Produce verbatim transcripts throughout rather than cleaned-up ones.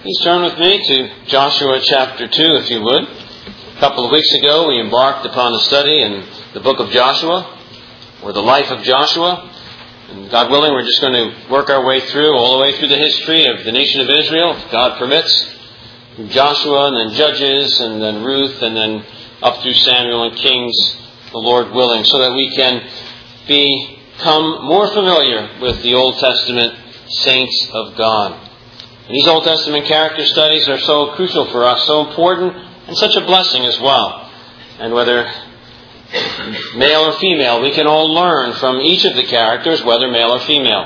Please turn with me to Joshua chapter two, if you would. A couple of weeks ago, we embarked upon a study in the book of Joshua, or the life of Joshua. And God willing, we're just going to work our way through, all the way through the history of the nation of Israel, if God permits. Through Joshua, and then Judges, and then Ruth, and then up through Samuel and Kings, the Lord willing, so that we can become more familiar with the Old Testament saints of God. And these Old Testament character studies are so crucial for us, so important, and such a blessing as well. And whether male or female, we can all learn from each of the characters, whether male or female.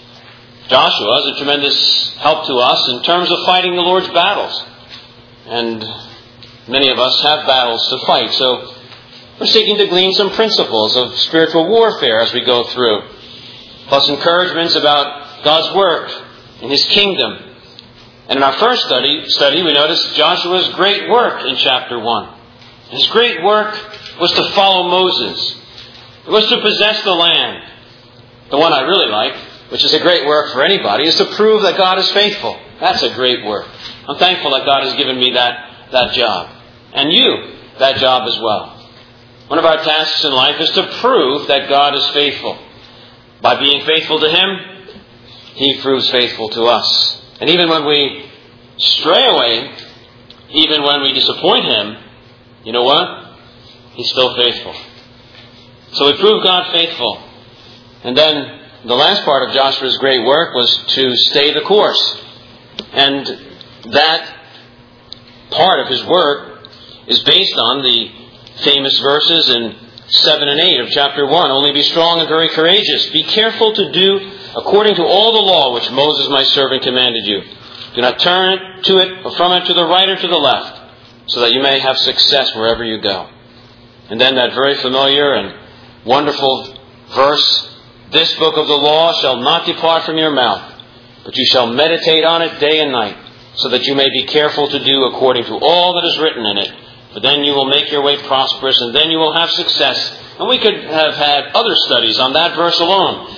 Joshua is a tremendous help to us in terms of fighting the Lord's battles. And many of us have battles to fight, so we're seeking to glean some principles of spiritual warfare as we go through, plus encouragements about God's work and His kingdom. And in our first study, study we noticed Joshua's great work in chapter one. His great work was to follow Moses. It was to possess the land. The one I really like, which is a great work for anybody, is to prove that God is faithful. That's a great work. I'm thankful that God has given me that, that job. And you, that job as well. One of our tasks in life is to prove that God is faithful. By being faithful to Him, He proves faithful to us. And even when we stray away, even when we disappoint Him, you know what? He's still faithful. So we prove God faithful. And then the last part of Joshua's great work was to stay the course. And that part of his work is based on the famous verses in seven and eight of chapter one. Only be strong and very courageous. Be careful to do according to all the law which Moses my servant commanded you. Do not turn to it or from it to the right or to the left, so that you may have success wherever you go. And then that very familiar and wonderful verse, this book of the law shall not depart from your mouth, but you shall meditate on it day and night, so that you may be careful to do according to all that is written in it. For then you will make your way prosperous, and then you will have success. And we could have had other studies on that verse alone,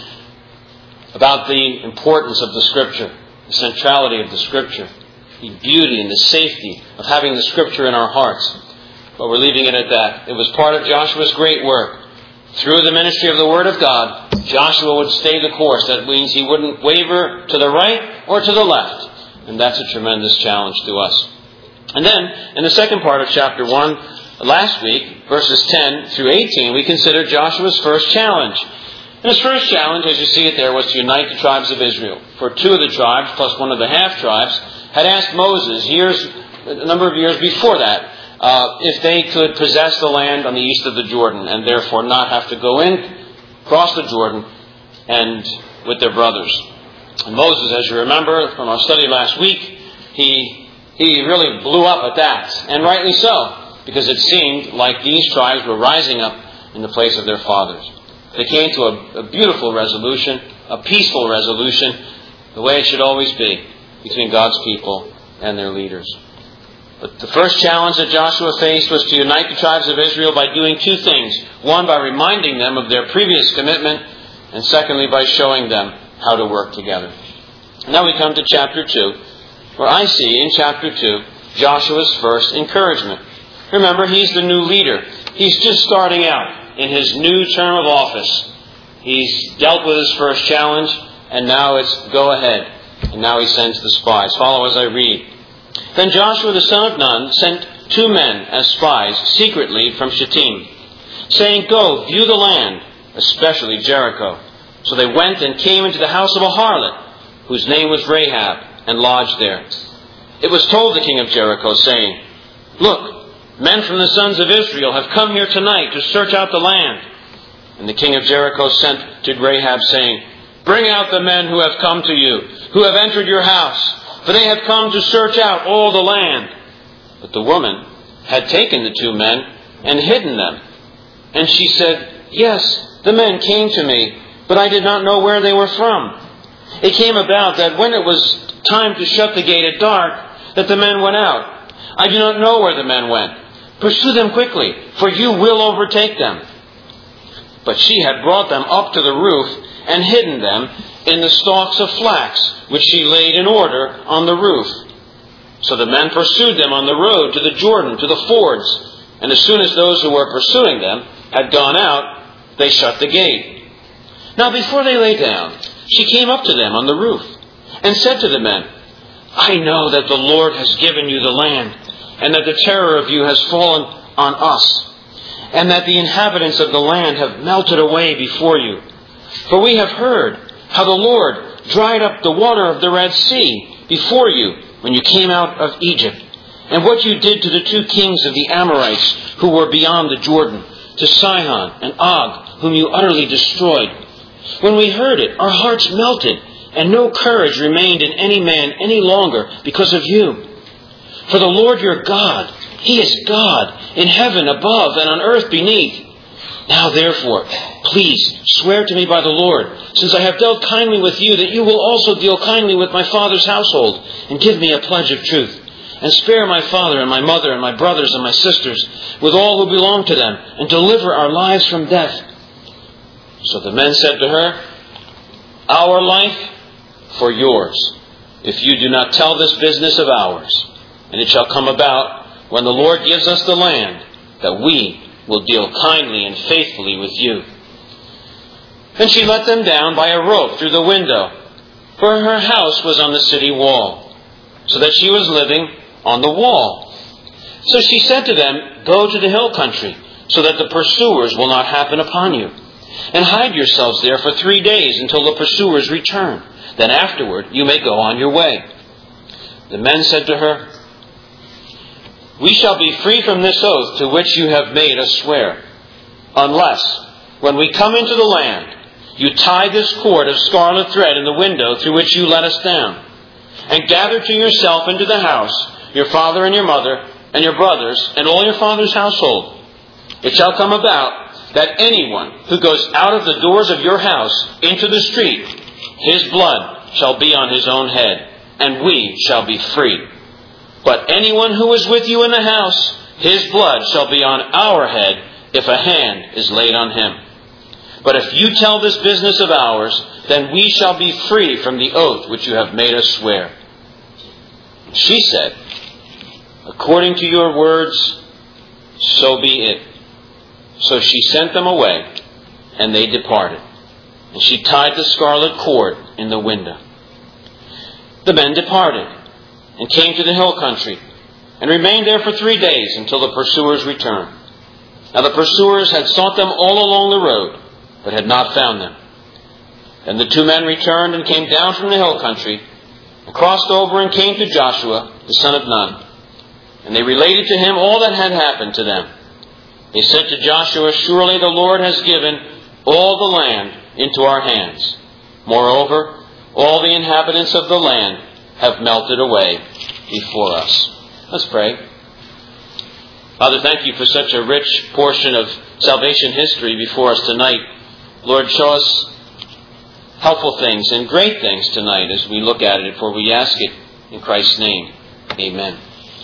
about the importance of the Scripture, the centrality of the Scripture, the beauty and the safety of having the Scripture in our hearts. But we're leaving it at that. It was part of Joshua's great work. Through the ministry of the Word of God, Joshua would stay the course. That means he wouldn't waver to the right or to the left. And that's a tremendous challenge to us. And then, in the second part of chapter one, last week, verses ten through eighteen, we considered Joshua's first challenge. And his first challenge, as you see it there, was to unite the tribes of Israel. For two of the tribes, plus one of the half-tribes, had asked Moses, years, a number of years before that, uh, if they could possess the land on the east of the Jordan, and therefore not have to go in, cross the Jordan, and with their brothers. And Moses, as you remember from our study last week, he, he really blew up at that, and rightly so, because it seemed like these tribes were rising up in the place of their fathers. They came to a, a beautiful resolution, a peaceful resolution, the way it should always be between God's people and their leaders. But the first challenge that Joshua faced was to unite the tribes of Israel by doing two things. One, by reminding them of their previous commitment, and secondly, by showing them how to work together. Now we come to chapter two, where I see in chapter two Joshua's first encouragement. Remember, he's the new leader. He's just starting out in his new term of office. He's dealt with his first challenge, and now it's go ahead. And now he sends the spies. Follow as I read. Then Joshua the son of Nun sent two men as spies secretly from Shittim, saying, Go, view the land, especially Jericho. So they went and came into the house of a harlot, whose name was Rahab, and lodged there. It was told the king of Jericho, saying, Look, men from the sons of Israel have come here tonight to search out the land. And the king of Jericho sent to Rahab, saying, Bring out the men who have come to you, who have entered your house, for they have come to search out all the land. But the woman had taken the two men and hidden them. And she said, Yes, the men came to me, but I did not know where they were from. It came about that when it was time to shut the gate at dark, that the men went out. I do not know where the men went. Pursue them quickly, for you will overtake them. But she had brought them up to the roof and hidden them in the stalks of flax, which she laid in order on the roof. So the men pursued them on the road to the Jordan, to the fords. And as soon as those who were pursuing them had gone out, they shut the gate. Now before they lay down, she came up to them on the roof and said to the men, I know that the Lord has given you the land, and that the terror of you has fallen on us, and that the inhabitants of the land have melted away before you. For we have heard how the Lord dried up the water of the Red Sea before you when you came out of Egypt, and what you did to the two kings of the Amorites who were beyond the Jordan, to Sihon and Og, whom you utterly destroyed. When we heard it, our hearts melted, and no courage remained in any man any longer because of you. For the Lord your God, He is God in heaven above and on earth beneath. Now therefore, please swear to me by the Lord, since I have dealt kindly with you, that you will also deal kindly with my father's household, and give me a pledge of truth, and spare my father and my mother and my brothers and my sisters, with all who belong to them, and deliver our lives from death. So the men said to her, Our life for yours, if you do not tell this business of ours. And it shall come about, when the Lord gives us the land, that we will deal kindly and faithfully with you. And she let them down by a rope through the window, for her house was on the city wall, so that she was living on the wall. So she said to them, Go to the hill country, so that the pursuers will not happen upon you. And hide yourselves there for three days until the pursuers return. Then afterward you may go on your way. The men said to her, We shall be free from this oath to which you have made us swear, unless, when we come into the land, you tie this cord of scarlet thread in the window through which you let us down, and gather to yourself into the house your father and your mother and your brothers and all your father's household. It shall come about that anyone who goes out of the doors of your house into the street, his blood shall be on his own head, and we shall be free. But anyone who is with you in the house, his blood shall be on our head if a hand is laid on him. But if you tell this business of ours, then we shall be free from the oath which you have made us swear. She said, According to your words, so be it. So she sent them away, and they departed. And she tied the scarlet cord in the window. The men departed, and came to the hill country, and remained there for three days until the pursuers returned. Now the pursuers had sought them all along the road, but had not found them. Then the two men returned and came down from the hill country, and crossed over and came to Joshua, the son of Nun. And they related to him all that had happened to them. They said to Joshua, Surely the Lord has given all the land into our hands. Moreover, all the inhabitants of the land have melted away before us. Let's pray. Father, thank you for such a rich portion of salvation history before us tonight. Lord, show us helpful things and great things tonight as we look at it, for we ask it in Christ's name. Amen.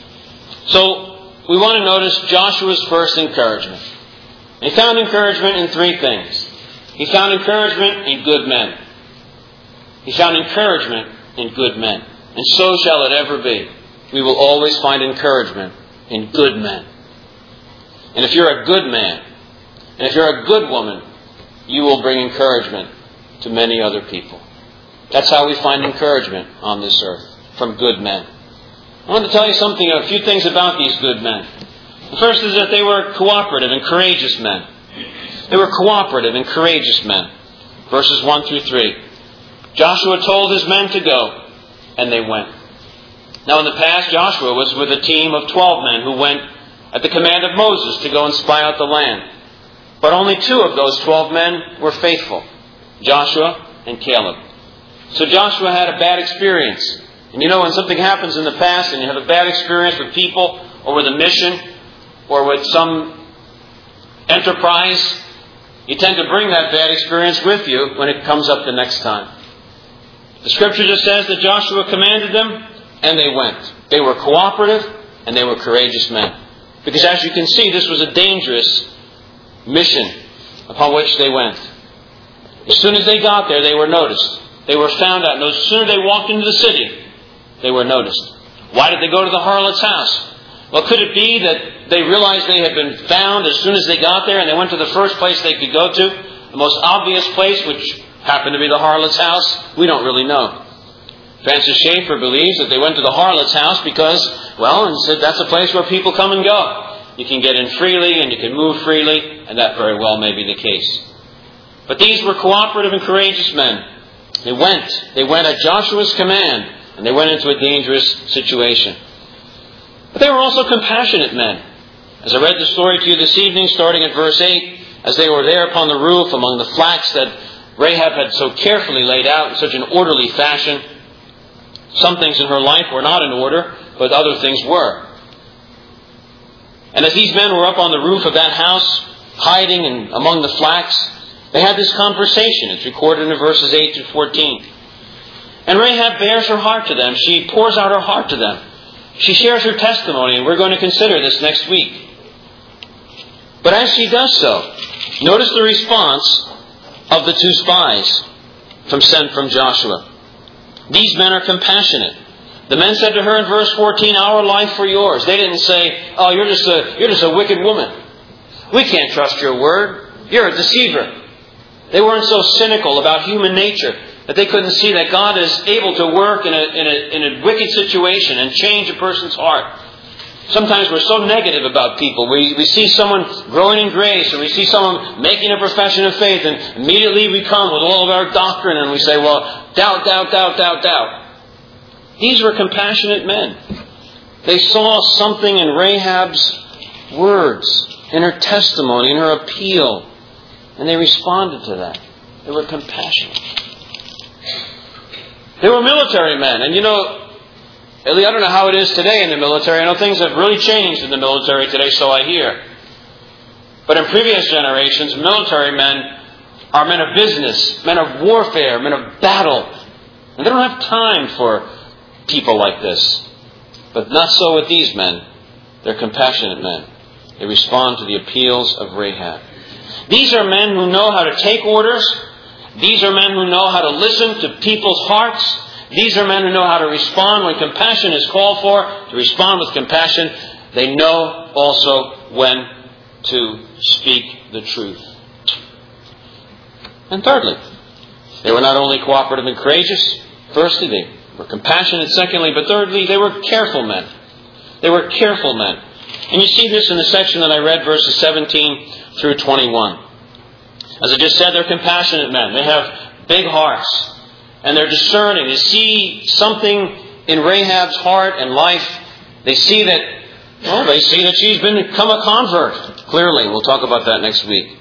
So, we want to notice Joshua's first encouragement. He found encouragement in three things. He found encouragement in good men. He found encouragement in good men. And so shall it ever be. We will always find encouragement in good men. And if you're a good man, and if you're a good woman, you will bring encouragement to many other people. That's how we find encouragement on this earth, from good men. I want to tell you something, a few things about these good men. The first is that they were cooperative and courageous men. They were cooperative and courageous men. Verses one through three. Joshua told his men to go, and they went. Now in the past, Joshua was with a team of twelve men who went at the command of Moses to go and spy out the land. But only two of those twelve men were faithful, Joshua and Caleb. So Joshua had a bad experience. And you know, when something happens in the past and you have a bad experience with people or with a mission or with some enterprise, you tend to bring that bad experience with you when it comes up the next time. The scripture just says that Joshua commanded them and they went. They were cooperative and they were courageous men. Because as you can see, this was a dangerous mission upon which they went. As soon as they got there, they were noticed. They were found out. No sooner they walked into the city, they were noticed. Why did they go to the harlot's house? Well, could it be that they realized they had been found as soon as they got there and they went to the first place they could go to? The most obvious place, which happened to be the harlot's house? We don't really know. Francis Schaeffer believes that they went to the harlot's house because, well, and said that's a place where people come and go. You can get in freely and you can move freely, and that very well may be the case. But these were cooperative and courageous men. They went. They went at Joshua's command, and they went into a dangerous situation. But they were also compassionate men. As I read the story to you this evening, starting at verse eight, as they were there upon the roof among the flax that Rahab had so carefully laid out in such an orderly fashion. Some things in her life were not in order, but other things were. And as these men were up on the roof of that house, hiding in, among the flax, they had this conversation. It's recorded in verses eight to fourteen. And Rahab bears her heart to them. She pours out her heart to them. She shares her testimony, and we're going to consider this next week. But as she does so, notice the response of the two spies from sent from Joshua. These men are compassionate. The men said to her in verse fourteen, "Our life for yours." They didn't say, "Oh, you're just a you're just a wicked woman. We can't trust your word. You're a deceiver." They weren't so cynical about human nature that they couldn't see that God is able to work in a in a in a wicked situation and change a person's heart. Sometimes we're so negative about people. We we see someone growing in grace, or we see someone making a profession of faith, and immediately we come with all of our doctrine and we say, well, doubt, doubt, doubt, doubt, doubt. These were compassionate men. They saw something in Rahab's words, in her testimony, in her appeal, and they responded to that. They were compassionate. They were military men, and you know, Ellie, I don't know how it is today in the military. I know things have really changed in the military today, so I hear. But in previous generations, military men are men of business, men of warfare, men of battle. And they don't have time for people like this. But not so with these men. They're compassionate men. They respond to the appeals of Rahab. These are men who know how to take orders. These are men who know how to listen to people's hearts. These are men who know how to respond when compassion is called for, to respond with compassion. They know also when to speak the truth. And thirdly, they were not only cooperative and courageous. Firstly, they were compassionate. Secondly, but thirdly, they were careful men. They were careful men. And you see this in the section that I read, verses seventeen through twenty-one. As I just said, they're compassionate men. They have big hearts. And they're discerning. They see something in Rahab's heart and life. They see that, well, they see that she's been become a convert. Clearly, we'll talk about that next week.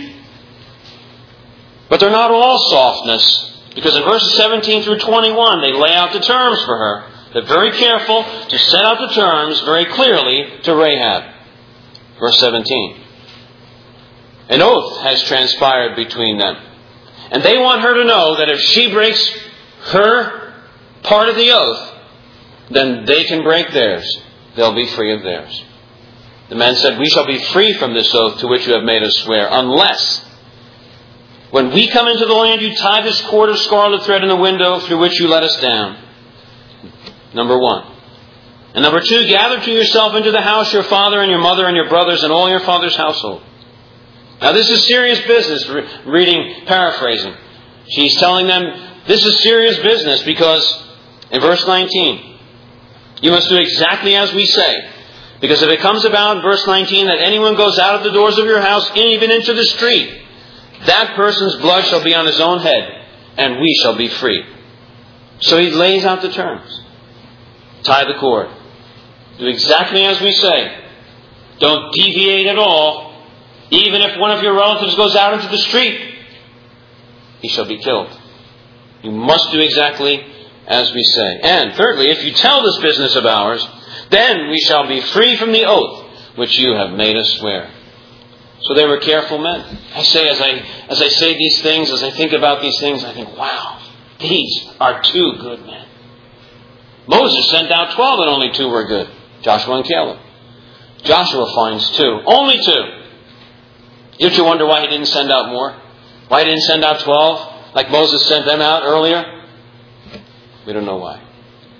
But they're not all softness, because in verses seventeen through twenty-one, they lay out the terms for her. They're very careful to set out the terms very clearly to Rahab. Verse seventeen. An oath has transpired between them. And they want her to know that if she breaks her part of the oath, then they can break theirs. They'll be free of theirs. The man said, "We shall be free from this oath to which you have made us swear, unless when we come into the land you tie this cord of scarlet thread in the window through which you let us down." Number one. And number two, gather to yourself into the house your father and your mother and your brothers and all your father's household. Now this is serious business, reading, paraphrasing. She's telling them this is serious business because in verse nineteen, you must do exactly as we say. Because if it comes about in verse nineteen that anyone goes out of the doors of your house, even into the street, that person's blood shall be on his own head, and we shall be free. So he lays out the terms. Tie the cord. Do exactly as we say. Don't deviate at all. Even if one of your relatives goes out into the street, he shall be killed. You must do exactly as we say. And thirdly, if you tell this business of ours, then we shall be free from the oath which you have made us swear. So they were careful men. I say, as I as I say these things, as I think about these things, I think, wow, these are two good men. Moses sent out twelve and only two were good. Joshua and Caleb. Joshua finds two. Only two. Don't you wonder why he didn't send out more? Why he didn't send out twelve, like Moses sent them out earlier? We don't know why.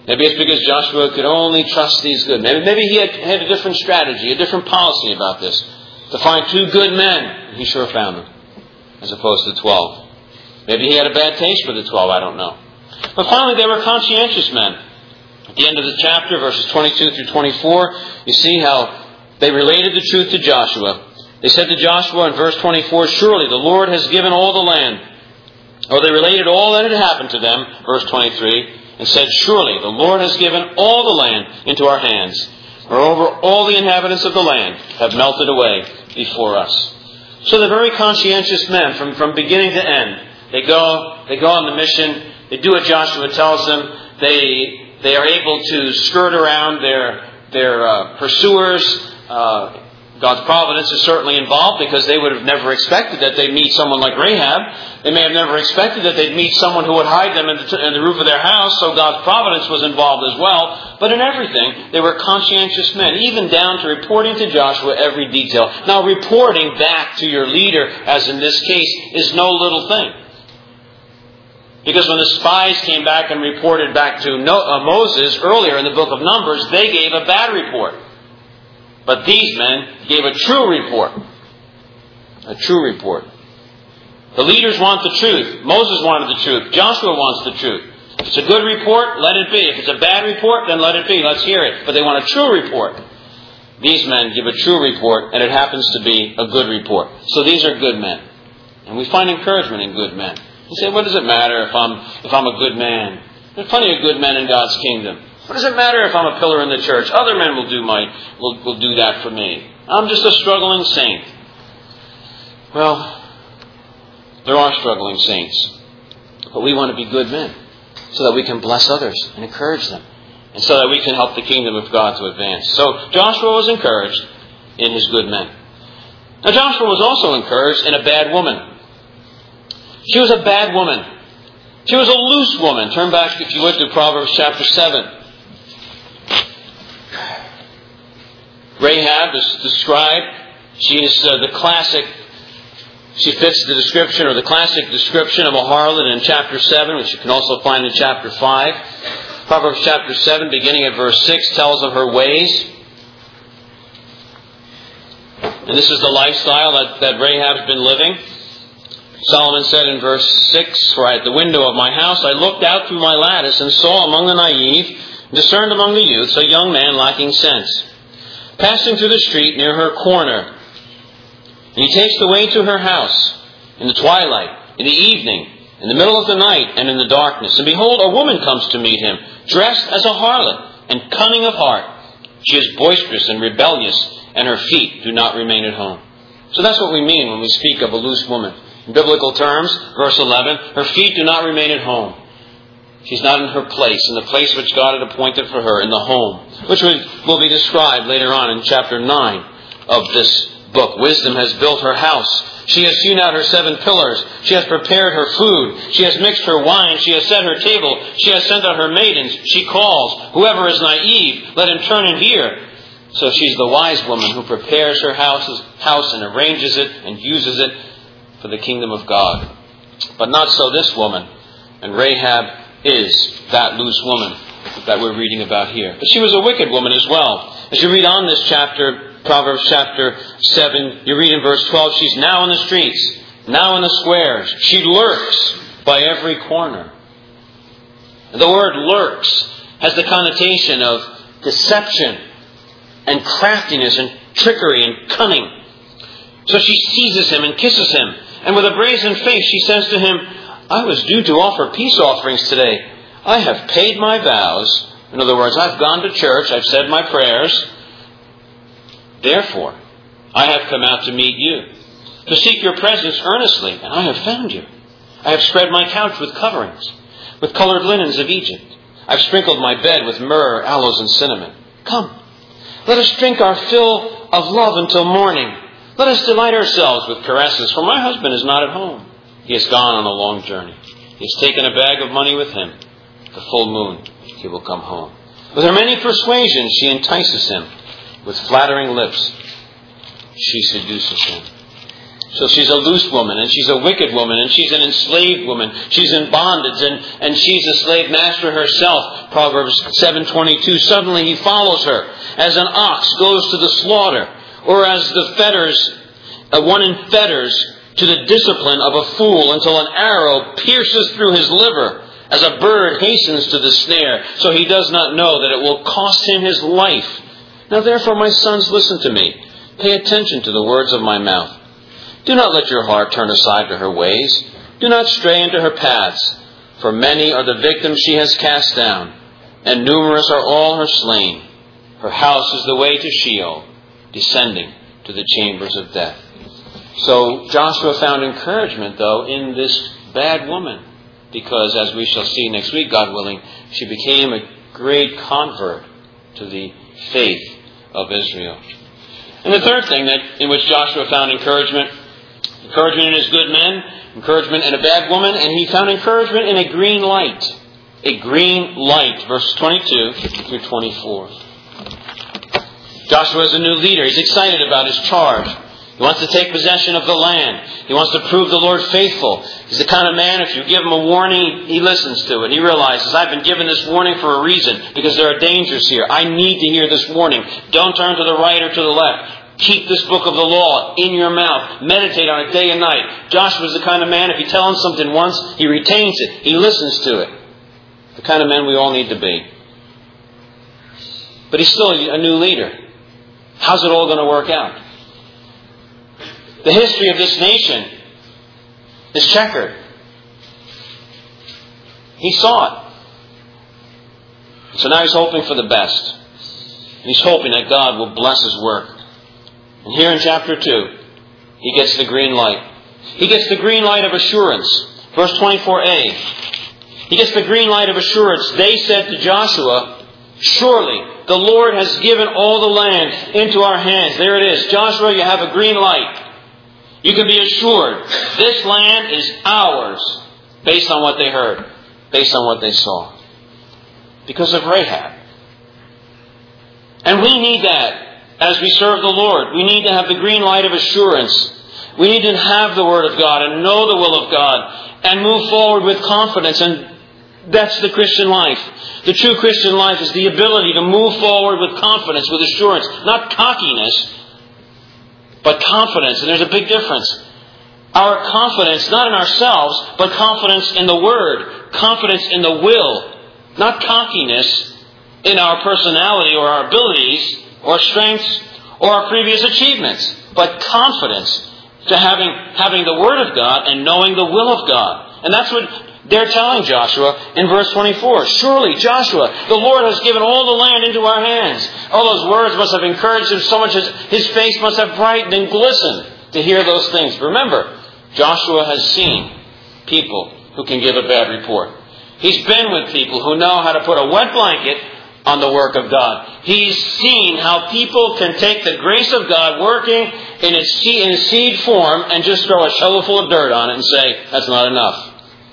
Maybe it's because Joshua could only trust these good men. Maybe, maybe he had, had a different strategy, a different policy about this. To find two good men, and he sure found them, as opposed to twelve. Maybe he had a bad taste for the twelve, I don't know. But finally, they were conscientious men. At the end of the chapter, verses twenty-two through twenty-four, you see how they related the truth to Joshua. They said to Joshua in verse twenty-four, "Surely the Lord has given all the land." Or they related all that had happened to them, verse twenty-three, and said, "Surely the Lord has given all the land into our hands. Moreover, all the inhabitants of the land have melted away before us." So they're very conscientious men from, from beginning to end. They go, they go on the mission. They do what Joshua tells them. They, they are able to skirt around their, their uh, pursuers. Uh, God's providence is certainly involved, because they would have never expected that they'd meet someone like Rahab. They may have never expected that they'd meet someone who would hide them in the, t- in the roof of their house, so God's providence was involved as well. But in everything, they were conscientious men, even down to reporting to Joshua every detail. Now, reporting back to your leader, as in this case, is no little thing. Because when the spies came back and reported back to no- uh, Moses earlier in the book of Numbers, they gave a bad report. But these men gave a true report. A true report. The leaders want the truth. Moses wanted the truth. Joshua wants the truth. If it's a good report, let it be. If it's a bad report, then let it be. Let's hear it. But they want a true report. These men give a true report, and it happens to be a good report. So these are good men. And we find encouragement in good men. You say, what does it matter if I'm if I'm a good man? There's plenty of good men in God's kingdom. What does it matter if I'm a pillar in the church? Other men will do my will, will do that for me. I'm just a struggling saint. Well, there are struggling saints. But we want to be good men, so that we can bless others and encourage them, and so that we can help the kingdom of God to advance. So Joshua was encouraged in his good men. Now Joshua was also encouraged in a bad woman. She was a bad woman. She was a loose woman. Turn back, if you would, to Proverbs chapter seven. Rahab is described. She is uh, the classic, she fits the description, or the classic description of a harlot in chapter seven, which you can also find in chapter five. Proverbs chapter seven, beginning at verse six, tells of her ways. And this is the lifestyle that, that Rahab's been living. Solomon said in verse six, "For at the window of my house I looked out through my lattice and saw among the naive, discerned among the youths, a young man lacking sense, passing through the street near her corner. And he takes the way to her house in the twilight, in the evening, in the middle of the night, and in the darkness. And behold, a woman comes to meet him, dressed as a harlot and cunning of heart. She is boisterous and rebellious, and her feet do not remain at home." So that's what we mean when we speak of a loose woman. In biblical terms, verse eleven, her feet do not remain at home. She's not in her place, in the place which God had appointed for her, in the home, which will be described later on in chapter nine of this book. Wisdom has built her house. She has hewn out her seven pillars. She has prepared her food. She has mixed her wine. She has set her table. She has sent out her maidens. She calls. Whoever is naive, let him turn and hear. So she's the wise woman who prepares her house, house and arranges it and uses it for the kingdom of God. But not so this woman. And Rahab is that loose woman that we're reading about here. But she was a wicked woman as well. As you read on this chapter, Proverbs chapter seven, you read in verse twelve, she's now in the streets, now in the squares. She lurks by every corner. The word lurks has the connotation of deception and craftiness and trickery and cunning. So she seizes him and kisses him. And with a brazen face she says to him, "I was due to offer peace offerings today. I have paid my vows." In other words, I've gone to church. I've said my prayers. Therefore, I have come out to meet you, to seek your presence earnestly, and I have found you. I have spread my couch with coverings, with colored linens of Egypt. I've sprinkled my bed with myrrh, aloes, and cinnamon. Come, let us drink our fill of love until morning. Let us delight ourselves with caresses, for my husband is not at home. He has gone on a long journey. He has taken a bag of money with him. The full moon, he will come home. With her many persuasions, she entices him. With flattering lips, she seduces him. So she's a loose woman, and she's a wicked woman, and she's an enslaved woman. She's in bondage, and, and she's a slave master herself. Proverbs seven twenty-two. Suddenly he follows her, as an ox goes to the slaughter, or as the fetters, uh, one in fetters, to the discipline of a fool, until an arrow pierces through his liver, as a bird hastens to the snare, so he does not know that it will cost him his life. Now therefore, my sons, listen to me. Pay attention to the words of my mouth. Do not let your heart turn aside to her ways. Do not stray into her paths. For many are the victims she has cast down, and numerous are all her slain. Her house is the way to Sheol, descending to the chambers of death. So Joshua found encouragement, though, in this bad woman, because, as we shall see next week, God willing, she became a great convert to the faith of Israel. And the third thing that in which Joshua found encouragement, encouragement in his good men, encouragement in a bad woman, and he found encouragement in a green light. A green light, verses twenty-two through twenty-four. Joshua is a new leader. He's excited about his charge. He wants to take possession of the land. He wants to prove the Lord faithful. He's the kind of man, if you give him a warning, he listens to it. He realizes, I've been given this warning for a reason, because there are dangers here. I need to hear this warning. Don't turn to the right or to the left. Keep this book of the law in your mouth. Meditate on it day and night. Joshua's the kind of man, if you tell him something once, he retains it. He listens to it. The kind of men we all need to be. But he's still a new leader. How's it all going to work out? The history of this nation is checkered. He saw it. So now he's hoping for the best. He's hoping that God will bless his work. And here in chapter two, he gets the green light. He gets the green light of assurance. Verse twenty-four a. He gets the green light of assurance. They said to Joshua, surely the Lord has given all the land into our hands. There it is. Joshua, you have a green light. You can be assured this land is ours, based on what they heard, based on what they saw. Because of Rahab. And we need that as we serve the Lord. We need to have the green light of assurance. We need to have the Word of God and know the will of God and move forward with confidence. And that's the Christian life. The true Christian life is the ability to move forward with confidence, with assurance. Not cockiness, but confidence. And there's a big difference. Our confidence, not in ourselves, but confidence in the Word. Confidence in the will. Not cockiness in our personality or our abilities or strengths or our previous achievements. But confidence to having, having the Word of God and knowing the will of God. And that's what they're telling Joshua in verse twenty-four. Surely, Joshua, the Lord has given all the land into our hands. All those words must have encouraged him so much as his face must have brightened and glistened to hear those things. Remember, Joshua has seen people who can give a bad report. He's been with people who know how to put a wet blanket on the work of God. He's seen how people can take the grace of God working in its seed, in seed form and just throw a shovelful of dirt on it and say, that's not enough.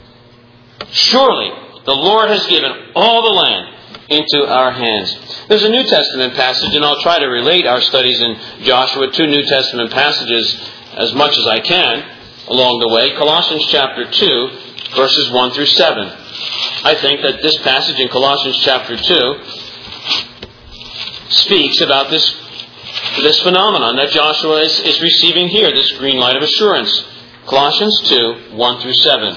Surely, the Lord has given all the land into our hands. There's a New Testament passage, and I'll try to relate our studies in Joshua to New Testament passages as much as I can along the way. Colossians chapter two, verses one through seven. I think that this passage in Colossians chapter two speaks about this, this phenomenon that Joshua is, is receiving here, this green light of assurance. Colossians two, one through seven.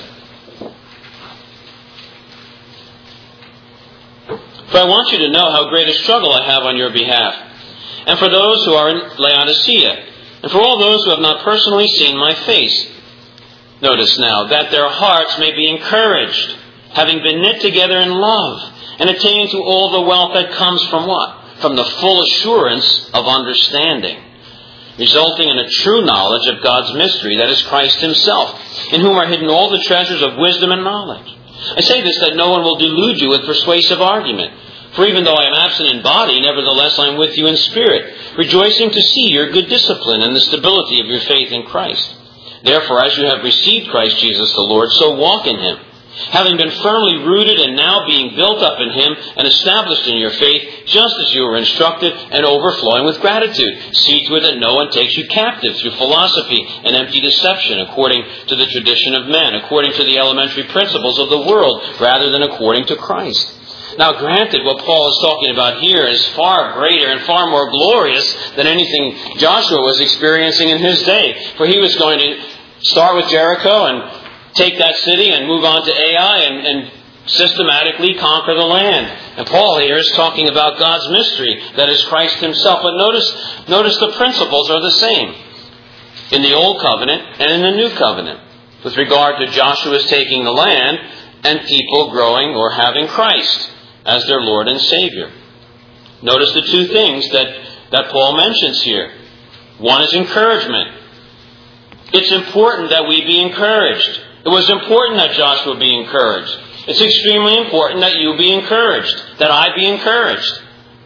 For I want you to know how great a struggle I have on your behalf, and for those who are in Laodicea, and for all those who have not personally seen my face. Notice now, that their hearts may be encouraged, having been knit together in love, and attaining to all the wealth that comes from what? From the full assurance of understanding, resulting in a true knowledge of God's mystery, that is Christ himself, in whom are hidden all the treasures of wisdom and knowledge. I say this that no one will delude you with persuasive argument. For even though I am absent in body, nevertheless I am with you in spirit, rejoicing to see your good discipline and the stability of your faith in Christ. Therefore, as you have received Christ Jesus the Lord, so walk in him, Having been firmly rooted and now being built up in Him and established in your faith, just as you were instructed, and overflowing with gratitude. See to it that no one takes you captive through philosophy and empty deception, according to the tradition of men, according to the elementary principles of the world, rather than according to Christ. Now, granted, what Paul is talking about here is far greater and far more glorious than anything Joshua was experiencing in his day. For he was going to start with Jericho and take that city and move on to Ai and, and systematically conquer the land. And Paul here is talking about God's mystery, that is Christ Himself. But notice, notice the principles are the same in the Old Covenant and in the New Covenant with regard to Joshua's taking the land and people growing or having Christ as their Lord and Savior. Notice the two things that, that Paul mentions here. One is encouragement. It's important that we be encouraged. It was important that Joshua be encouraged. It's extremely important that you be encouraged, that I be encouraged.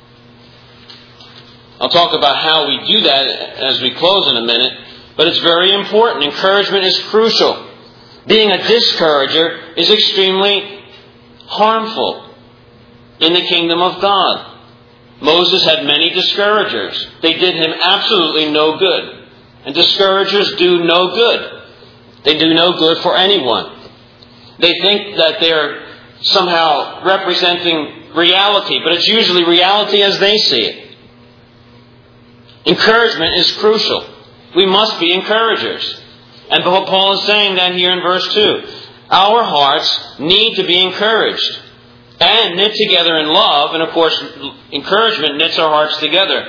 I'll talk about how we do that as we close in a minute, but it's very important. Encouragement is crucial. Being a discourager is extremely harmful in the kingdom of God. Moses had many discouragers. They did him absolutely no good. And discouragers do no good. They do no good for anyone. They think that they're somehow representing reality, but it's usually reality as they see it. Encouragement is crucial. We must be encouragers. And Paul is saying that here in verse two. Our hearts need to be encouraged and knit together in love. And of course, encouragement knits our hearts together.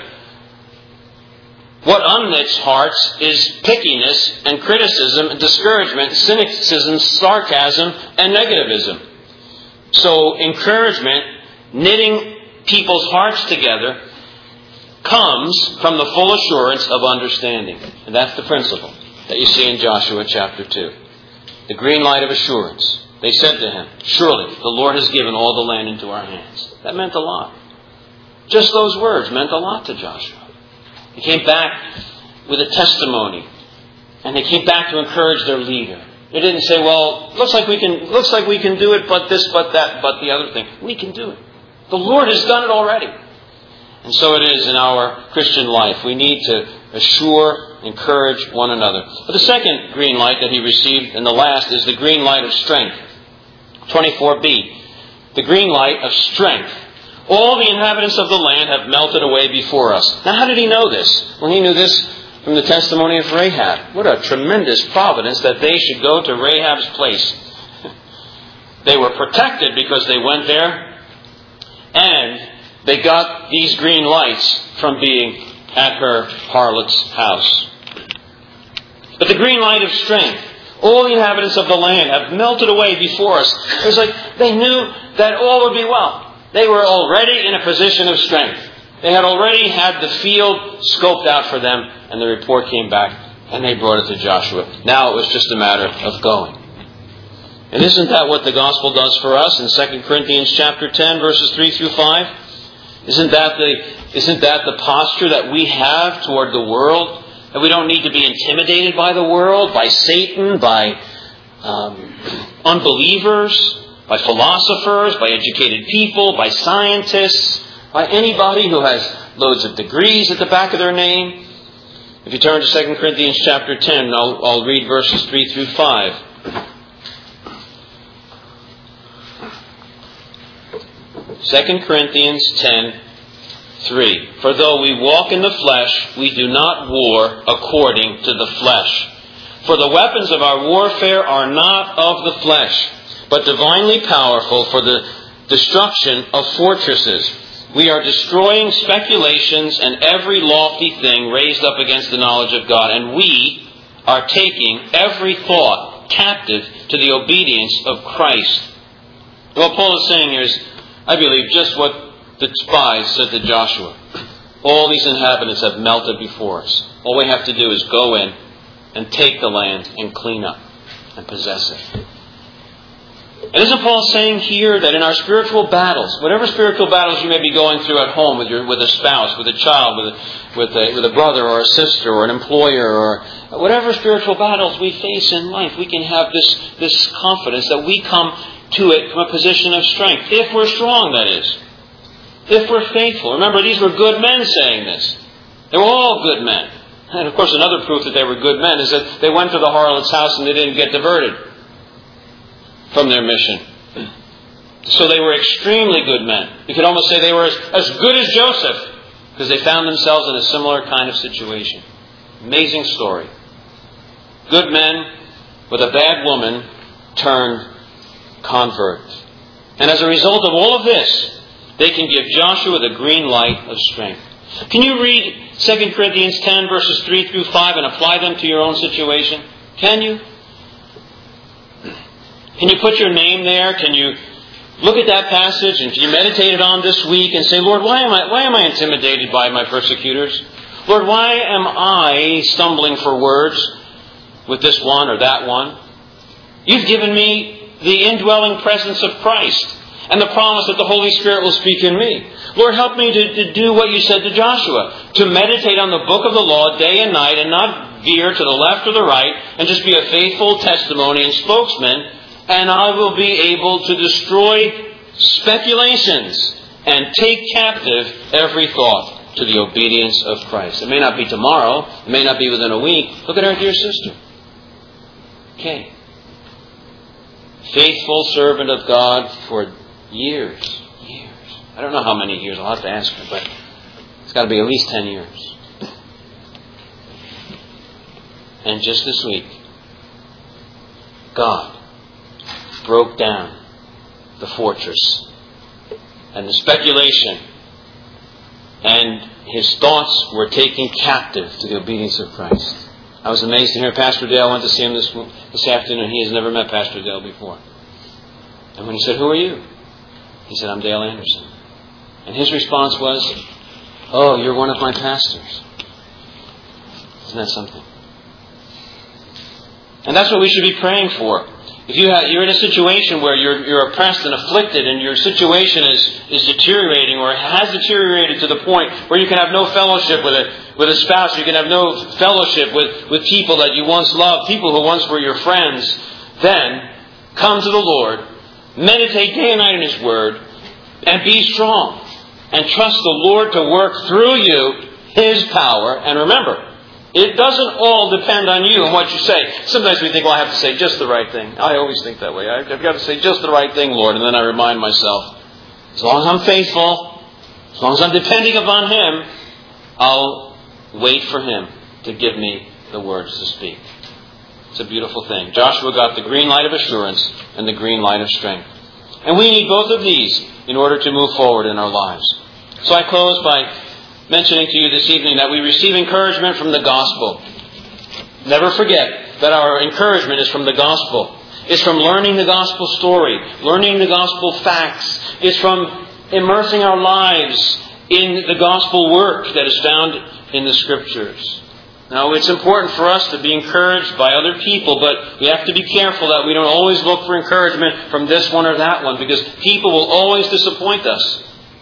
What unknits hearts is pickiness and criticism and discouragement, cynicism, sarcasm, and negativism. So encouragement, knitting people's hearts together, comes from the full assurance of understanding. And that's the principle that you see in Joshua chapter two. The green light of assurance. They said to him, surely the Lord has given all the land into our hands. That meant a lot. Just those words meant a lot to Joshua. He came back with a testimony. And they came back to encourage their leader. They didn't say, well, looks like we can looks like we can do it, but this, but that, but the other thing. We can do it. The Lord has done it already. And so it is in our Christian life. We need to assure, encourage one another. But the second green light that he received, and the last, is the green light of strength. twenty-four b. The green light of strength. All the inhabitants of the land have melted away before us. Now, how did he know this? Well, he knew this from the testimony of Rahab. What a tremendous providence that they should go to Rahab's place. They were protected because they went there, and they got these green lights from being at her harlot's house. But the green light of strength, all the inhabitants of the land have melted away before us. It was like they knew that all would be well. They were already in a position of strength. They had already had the field scoped out for them, and the report came back, and they brought it to Joshua. Now it was just a matter of going. And isn't that what the gospel does for us in Second Corinthians chapter ten, verses three through five? Isn't that the isn't that the posture that we have toward the world? That we don't need to be intimidated by the world, by Satan, by um, unbelievers, by philosophers, by educated people, by scientists, by anybody who has loads of degrees at the back of their name. If you turn to Second Corinthians chapter ten, I'll, I'll read verses three through five. Second Corinthians ten, three. For though we walk in the flesh, we do not war according to the flesh. For the weapons of our warfare are not of the flesh, but divinely powerful for the destruction of fortresses. We are destroying speculations and every lofty thing raised up against the knowledge of God. And we are taking every thought captive to the obedience of Christ. What Paul is saying here is, I believe, just what the spies said to Joshua. All these inhabitants have melted before us. All we have to do is go in and take the land and clean up and possess it. And isn't Paul saying here that in our spiritual battles, whatever spiritual battles you may be going through at home with your with a spouse, with a child, with a, with a, with a brother or a sister or an employer, or whatever spiritual battles we face in life, we can have this, this confidence that we come to it from a position of strength. If we're strong, that is. If we're faithful. Remember, these were good men saying this. They were all good men. And of course, another proof that they were good men is that they went to the harlot's house and they didn't get diverted from their mission. So they were extremely good men. You could almost say they were as, as good as Joseph, because they found themselves in a similar kind of situation. Amazing story. Good men with a bad woman turned convert. And as a result of all of this, they can give Joshua the green light of strength. Can you read Second Corinthians ten, verses three through five, and apply them to your own situation? Can you? Can you put your name there? Can you look at that passage and can you meditate it on this week and say, Lord, why am I why am I intimidated by my persecutors? Lord, why am I stumbling for words with this one or that one? You've given me the indwelling presence of Christ and the promise that the Holy Spirit will speak in me. Lord, help me to, to do what you said to Joshua, to meditate on the book of the law day and night and not veer to the left or the right and just be a faithful testimony and spokesman, and I will be able to destroy speculations and take captive every thought to the obedience of Christ. It may not be tomorrow. It may not be within a week. Look at our dear sister. Okay. Faithful servant of God for years. Years. I don't know how many years. I'll have to ask her, but it's got to be at least ten years. And just this week, God broke down the fortress and the speculation, and his thoughts were taken captive to the obedience of Christ. I was amazed to hear Pastor Dale. I went to see him this, this afternoon. He has never met Pastor Dale before. And when he said, "Who are you?" He said, "I'm Dale Anderson." And his response was, "Oh, you're one of my pastors." Isn't that something? And that's what we should be praying for. If you have, you're in a situation where you're, you're oppressed and afflicted and your situation is, is deteriorating or has deteriorated to the point where you can have no fellowship with a, with a spouse, you can have no fellowship with, with people that you once loved, people who once were your friends, then come to the Lord, meditate day and night in His Word, and be strong. And trust the Lord to work through you His power. And remember, it doesn't all depend on you and what you say. Sometimes we think, well, I have to say just the right thing. I always think that way. I've got to say just the right thing, Lord. And then I remind myself, as long as I'm faithful, as long as I'm depending upon Him, I'll wait for Him to give me the words to speak. It's a beautiful thing. Joshua got the green light of assurance and the green light of strength. And we need both of these in order to move forward in our lives. So I close by mentioning to you this evening that we receive encouragement from the gospel. Never forget that our encouragement is from the gospel. It's from learning the gospel story, learning the gospel facts. It's from immersing our lives in the gospel work that is found in the Scriptures. Now, it's important for us to be encouraged by other people, but we have to be careful that we don't always look for encouragement from this one or that one, because people will always disappoint us.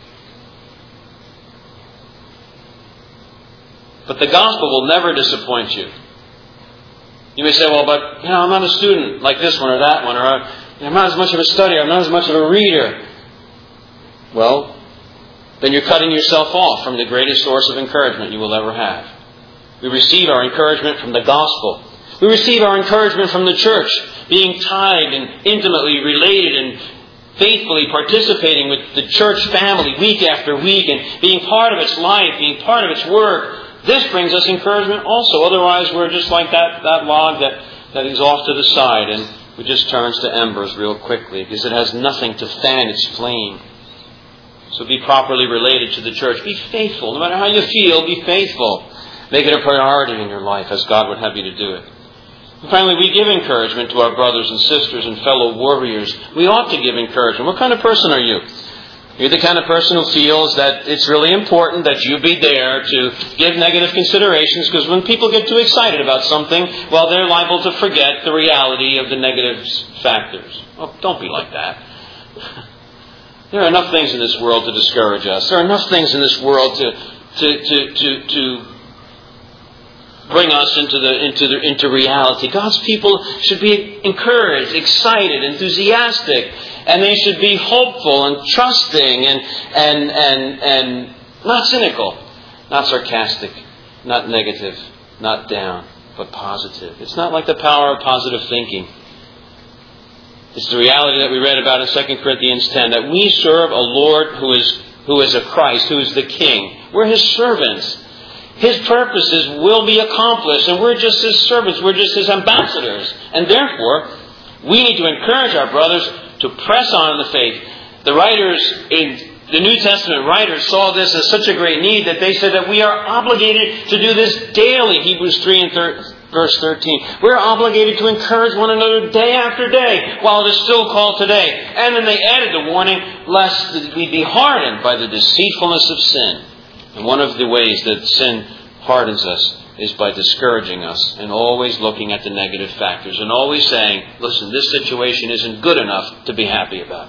But the gospel will never disappoint you. You may say, well, but, you know, I'm not a student like this one or that one, or I'm not as much of a studier, I'm not as much of a reader. Well, then you're cutting yourself off from the greatest source of encouragement you will ever have. We receive our encouragement from the gospel. We receive our encouragement from the church, being tied and intimately related and faithfully participating with the church family week after week and being part of its life, being part of its work. This brings us encouragement also. Otherwise, we're just like that, that log that, that is off to the side and it just turns to embers real quickly because it has nothing to fan its flame. So be properly related to the church. Be faithful. No matter how you feel, be faithful. Make it a priority in your life as God would have you to do it. And finally, we give encouragement to our brothers and sisters and fellow warriors. We ought to give encouragement. What kind of person are you? You're the kind of person who feels that it's really important that you be there to give negative considerations, because when people get too excited about something, well, they're liable to forget the reality of the negative factors. Oh, don't be like that. There are enough things in this world to discourage us. There are enough things in this world to to to to, to bring us into the into the into reality. God's people should be encouraged, excited, enthusiastic, and they should be hopeful and trusting and and and and not cynical, not sarcastic, not negative, not down, but positive. It's not like the power of positive thinking. It's the reality that we read about in Second Corinthians ten, that we serve a Lord who is who is a Christ, who is the King. We're His servants. His purposes will be accomplished, and we're just His servants. We're just His ambassadors. And therefore, we need to encourage our brothers to press on in the faith. The writers in the New Testament writers saw this as such a great need that they said that we are obligated to do this daily. Hebrews three and verse thirteen. We're obligated to encourage one another day after day while it is still called today. And then they added the warning, lest we be hardened by the deceitfulness of sin. And one of the ways that sin hardens us is by discouraging us and always looking at the negative factors and always saying, listen, this situation isn't good enough to be happy about.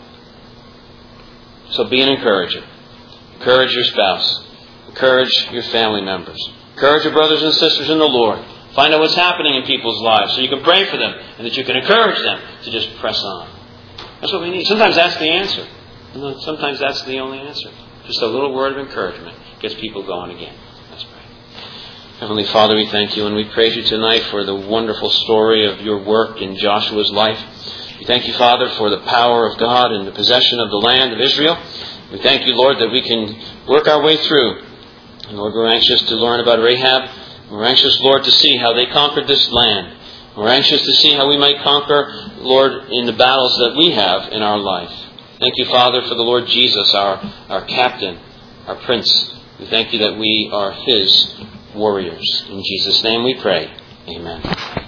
So be an encourager. Encourage your spouse. Encourage your family members. Encourage your brothers and sisters in the Lord. Find out what's happening in people's lives so you can pray for them and that you can encourage them to just press on. That's what we need. Sometimes that's the answer. Sometimes that's the only answer. Just a little word of encouragement gets people going again. Let's pray. Heavenly Father, we thank you and we praise you tonight for the wonderful story of your work in Joshua's life. We thank you, Father, for the power of God and the possession of the land of Israel. We thank you, Lord, that we can work our way through. And Lord, we're anxious to learn about Rahab. We're anxious, Lord, to see how they conquered this land. We're anxious to see how we might conquer, Lord, in the battles that we have in our life. Thank you, Father, for the Lord Jesus, our, our captain, our prince. We thank you that we are His warriors. In Jesus' name we pray. Amen.